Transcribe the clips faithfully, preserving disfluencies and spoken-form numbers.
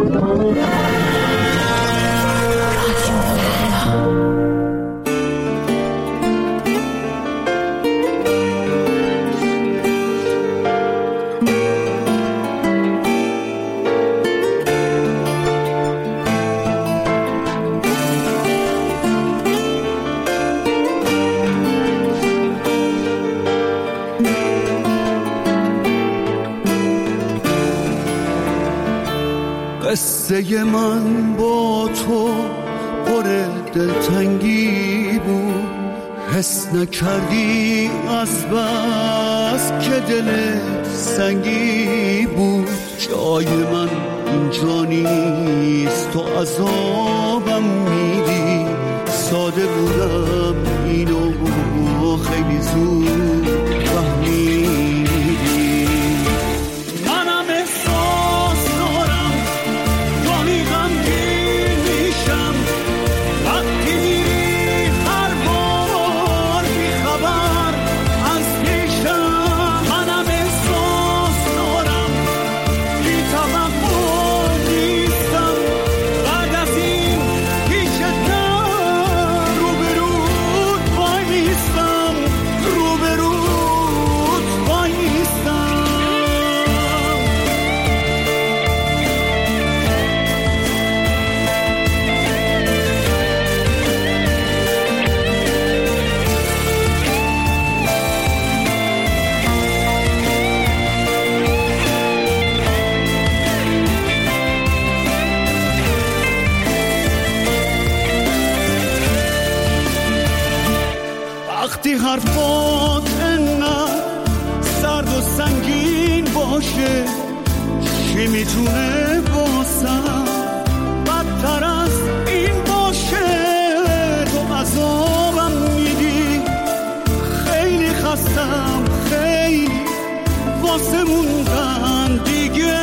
قصه من با تو پر دلتنگی بود، حس نکردی از بس که دلت سنگی بود. جای من اینجا نیست، تو عذابم میدی. ساده بودم اینو خیلی زود فهمیدی. منم احساس دارم گاهی غمگین میشم وقتی میری هر بار بیخبر از پیشم. منم احساس دارم بی توقع نیستم بعد از این پیشتم روبروت وای میستم روبروت وای میستم. وقتی حرفات انقدر سرد و سنگین باشه، چی میتونه باسم بدتر از این باشه؟ تو عذابم میدی، خیلی خستم خیلی واسه موندن دیگه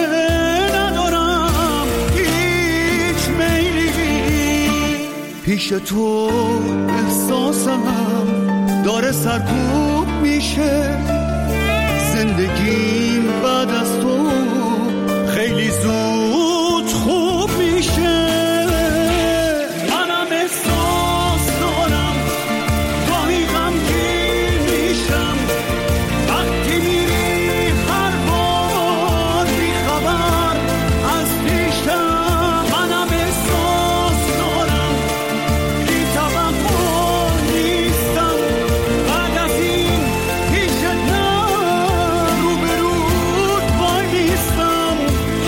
ندارم هیچ میلی. پیش تو احساسم داره سرکوب میشه، زندگیم بعد از تو خیلی زود خوب میشه. منم احساس دارم گاهی غمگین میشم وقتی میری هر بار بیخبر از پیشم. منم احساس دارم بی توقع نیستم بعد از این پیشتم روبروت وای میستم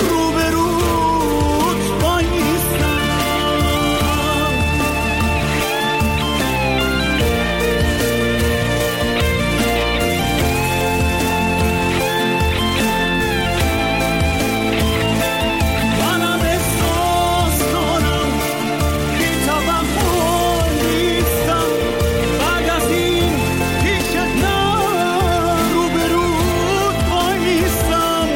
روبروت وای میستم. منم احساس دارم بی توقع نیستم بعد از این پیشتم روبروت وای میستم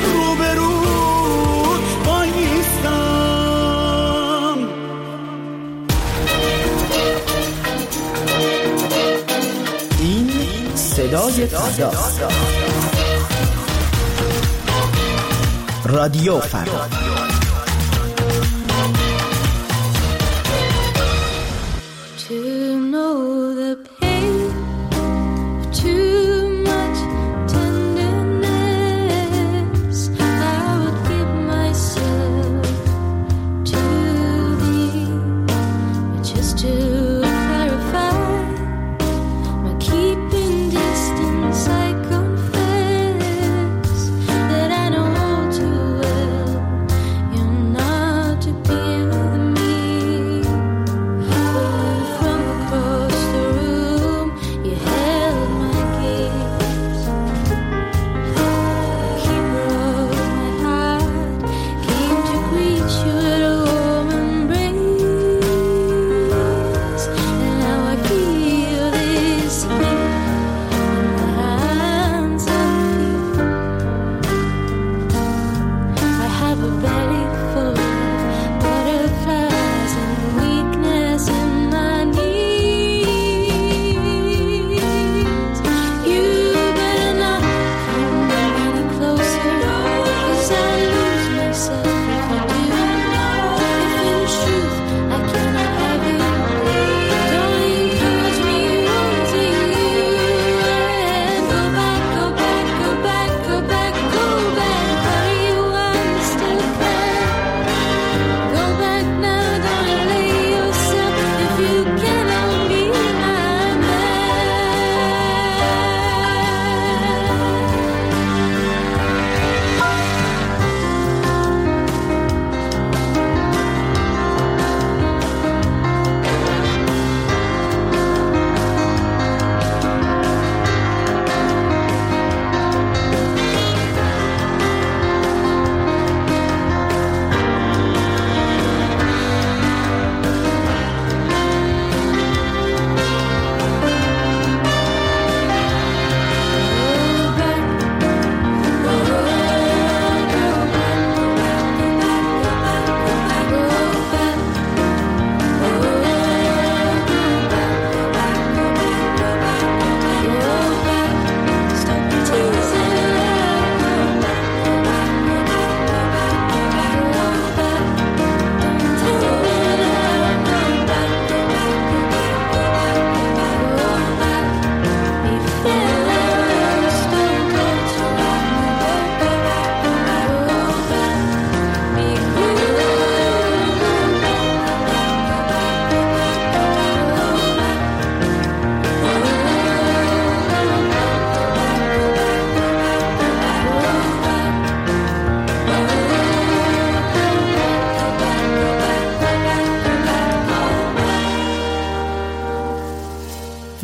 روبروت وای میستم. این صدای فردا، رادیو فردا. To know the pain of too much tenderness, I would give myself to thee. But just to clarify my keeping distance, I confess that I know all too well you're not to be with me. From across the room, you held my gaze. Keeper of my heart, came to greet you at a warm embrace. And now I feel this pain in my hands and feet. I have a belly full of butterflies and weakness in my knees. You better not come any closer, 'cause I lose myself if you do.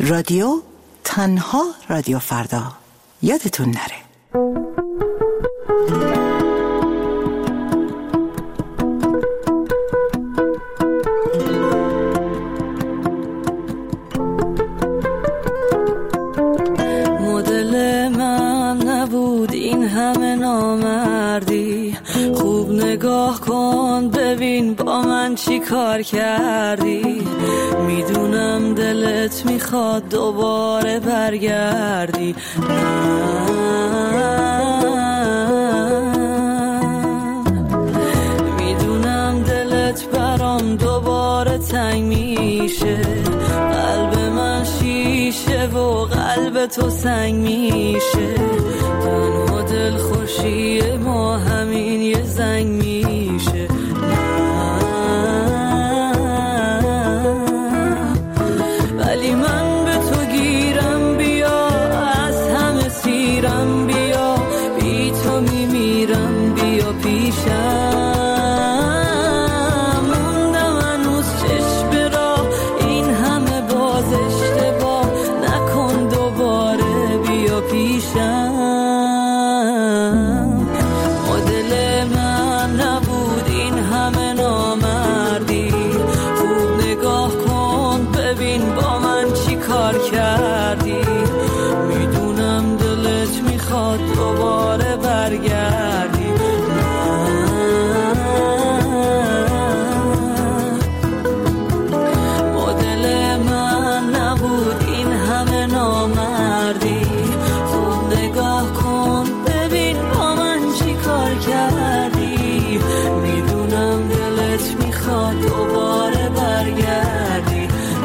رادیو تنها رادیو فردا یادتون نره. مدل من نبود این همه نامردی، خوب نگاه کن ببین با من چی کار کردی. میدونم دلت میخواد دوباره برگردی، میدونم دلت برام دوباره تنگ میشه، قلب من شیشه و قلب تو سنگ میشه، تنها دل خوشی ما همین یه زنگ میشه. ولی من به تو گیرم بیا، از همه سیرم بیا، بی تو میمیرم بیا پیشم. موندم هنوز چشم راه، این همه باز اشتباه نکن دوباره بیا پیشم. مدل من نبود این همه نامردی، خوب نگاه کن ببین با من چی کار کردی. میدونم دلت میخواد دوباره برگردی، مدل من نبود این همه نامردی، خوب نگاه کن ببین با من چی کار کردی. میدونم دلت میخواد دوباره برگردی،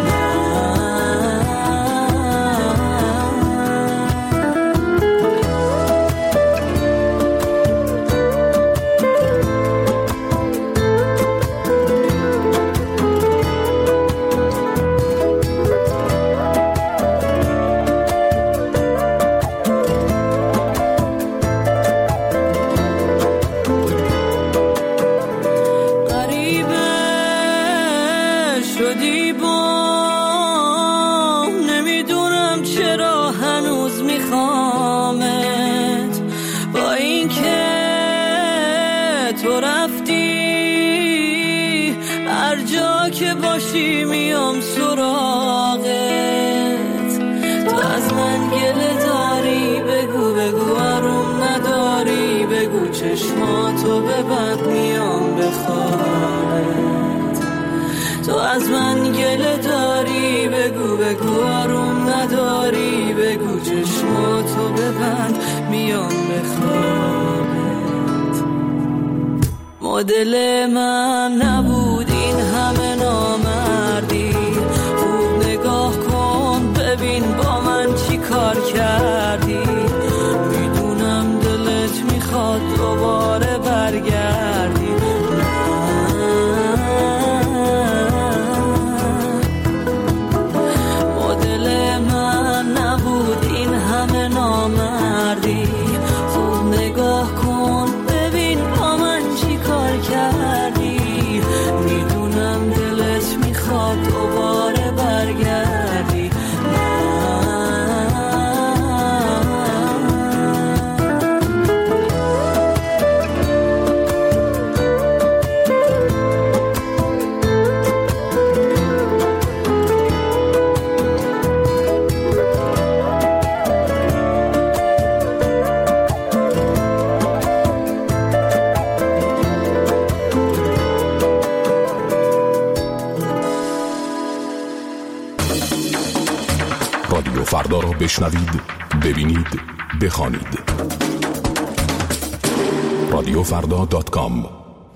شدی با نمیدونم چرا هنوز میخوامت، با این که تو رفتی هر جا که باشی میام سراغت. تو از من گله داری بگو بگو آروم نداری بگو، چشماتو ببند میام بخوابت. تو از من گله داری بگو بگو آروم نداری بگو، چشماتو ببند میام بخوابت. مدل من نبود این همه نامردی، خوب نگاه کن ببین با من چی کار کردی. میدونم دلت میخواد دوباره برگردی، نامردی، خوب نگاه کن ببین با من چی کار کردی. میدونم دلت میخواد دوباره برگردی، رادیو فردا را بشنوید، ببینید، بخوانید. رادیو فردا دات کام.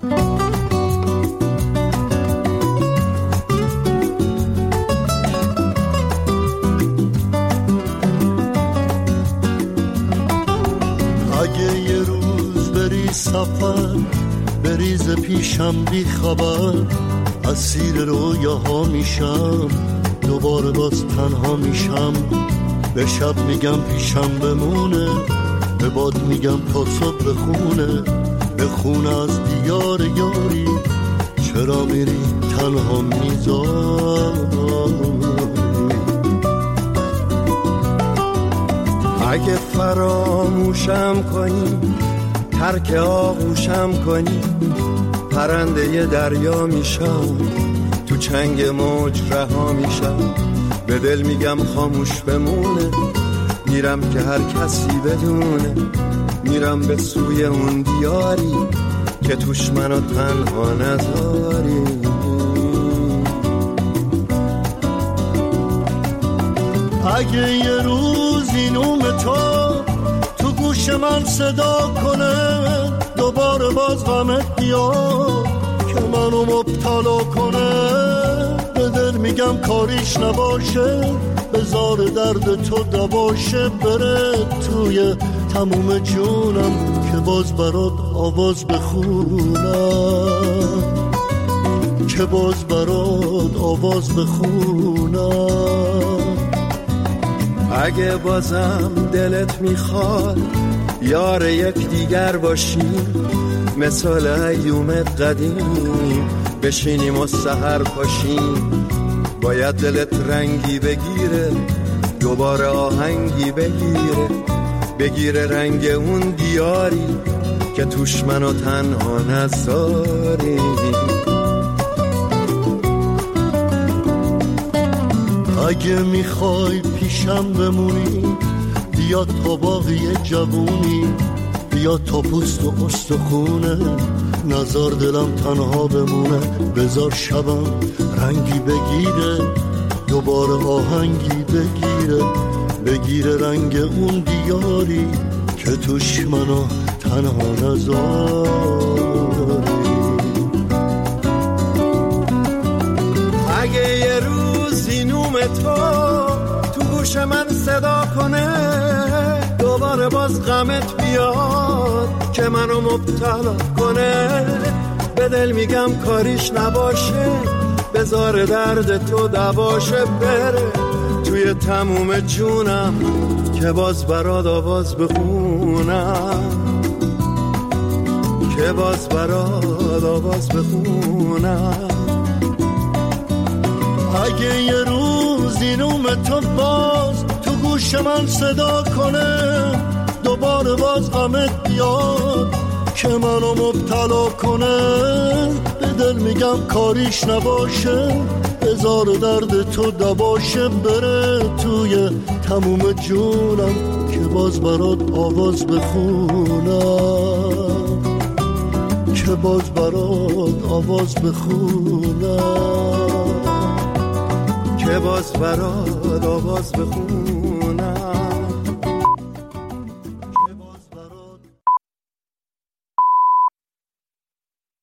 اگه یه روز بری سفر بریز پیشم بی خبر، اسیر رویاها میشم دوباره باز تنها میشم. به شب میگم پیشم بمونه، به باد میگم تا صبح بخونه، بخونه از دیار یاری، چرا میری تنها میذاری. اگه فراموشم کنی، ترک آغوشم کنی، پرنده دریا میشم، تو چنگ موج رها میشم. به دل میگم خاموش بمونه، میرم که هر کسی بدونه، میرم به سوی اون دیاری که توش منو تنها نذاری. اگه یه روزی نوم تو تو گوش من صدا کنه، دوباره باز غمت بیاد که منو مبتلا کنه، به دل میگم کاریش نباشه، بذار درد تو دواشه، بره توی تموم جونم که باز برات آواز بخونم، که باز برات آواز بخونم. اگه بازم دلت میخواد یار یک دیگر باشیم، مثال ایوم قدیم بشینیم و سحر پاشیم. باید دلت رنگی بگیره، دوباره آهنگی بگیره، بگیره رنگ اون دیاری که توش منو تنها نذاری. اگه میخوای پیشم بمونی، بیا تا باقی جوونی، بیا تا پوست و استخونه، نزار دلم تنها بمونه، بذار شبم رنگی بگیره، دوباره آهنگی بگیره، بگیره رنگ اون دیاری که توش منو تنها نذاری. اگه یه روزی نوم تو تو گوش من صدا کنه، دوباره باز غمت بیاد که منو مبتلا کنه، به دل میگم کاریش نباشه، بذار درد تو دواشه، بره توی تموم جونم که باز برات آواز بخونم، که باز برات آواز بخونم. اگه یه روزی نوم تو باز تو گوش من صدا کنه، دوباره باز غمت بیاد که منو مبتلا کنه، به دل میگم کاریش نباشه، بذار درد تو دواشه، بره توی تموم جونم که باز برات آواز بخونم، که باز برات آواز بخونم، که باز برات آواز بخونم.